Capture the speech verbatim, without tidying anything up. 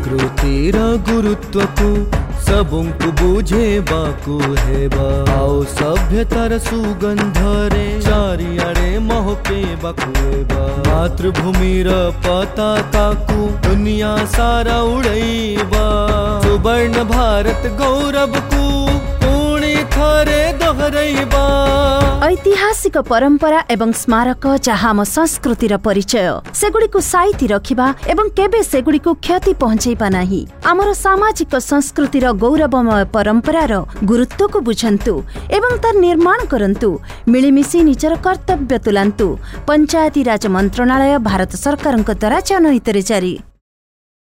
संस्कृतिर गुरुत्व को सबंकु बुझे बाकु हेबा आओ सभ्यतार सुगंध रे चारियाड़े महके बाकुएबा मातृभूमिर पताका को दुनिया सारा उड़ैबा सुवर्ण भारत गौरव को पुणी थरे दोहरैबा ऐतिहासिक परंपरा एवं स्मारक जहाँ आम संस्कृतिर परिचय सेगुड़िक साइती रखिबा एवं केबे सेगुड़िक क्षति पहुंचैबा नाही। आमर सामाजिक संस्कृतिर गौरवमय परंपरार गुरुत्व को बुझंतु एवं तार निर्माण करंतु मिलिमिशि निजर कर्तव्य तुलांतु। पंचायती राज मंत्रणालय भारत सरकारक द्वारा जनहित रे जारी।